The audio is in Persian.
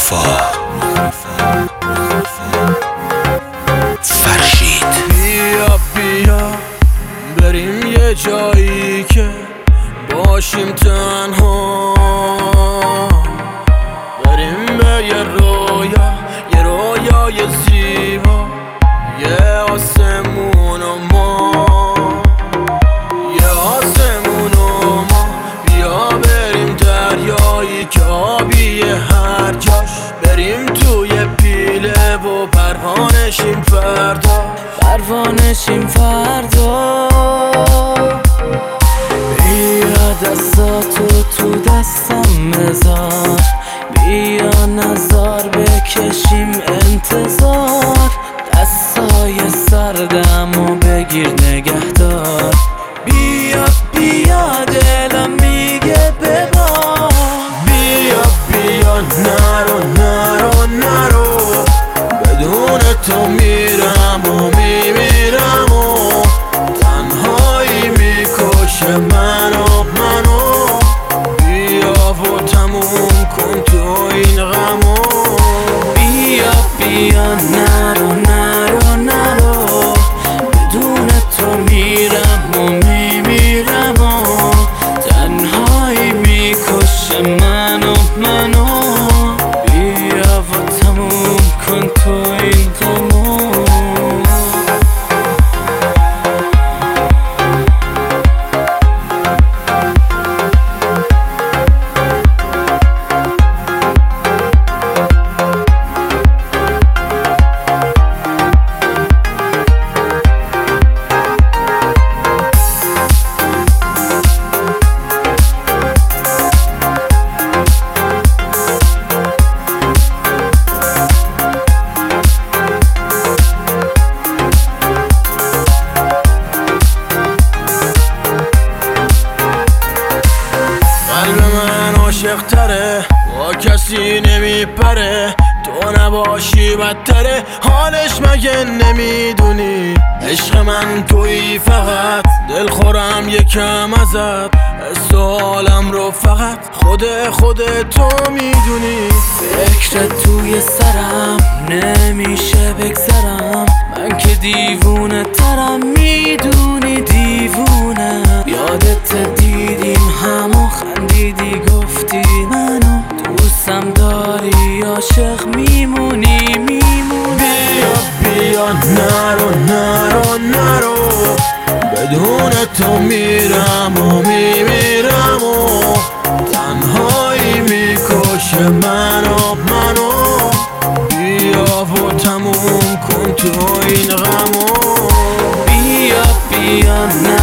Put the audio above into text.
فرشید. بیا بیا بریم یه جایی که باشیم تنها، بریم به یه رویای زیبا، یه آسمون و ما، یه آسمون و ما. بیا بریم دریایی که آبیه هر جاش، بریم توی پیله و پروانشیم فردا. بیا دستاتو تو دستم بذار، بیا نظر بکشیم انتظار، دستای سردمو بگیر نگهدار. بیا بیا دلم میگه ببار، بیا نرو بدون تو میرم و میمیرم و تنهایی میکشه منو. بیا و تموم کن تو این غمو. بیا نرو بدون تو میرم و میمیرم و تنهایی میکشه منو. بیا و تموم کن تو این غمو. عاشق تره با کسی نمیپره، تو نباشی بدتره، حالش مگه نمیدونی؟ عشق من تویی فقط، دل خورم یکم ازت، حس و حالم رو فقط خود تو میدونی. فکرت توی سرم نمیشه بگذرم، من که دیوونه ترم میدونی دیوونه. یادت دیدیم همو خندیدی گفتی منو دوستم داری، عاشق میمونی. بیا نرو بدون تو میرم و میمیرم و تنهایی میکشه منو. بیا و تموم کن تو این غمو. بیا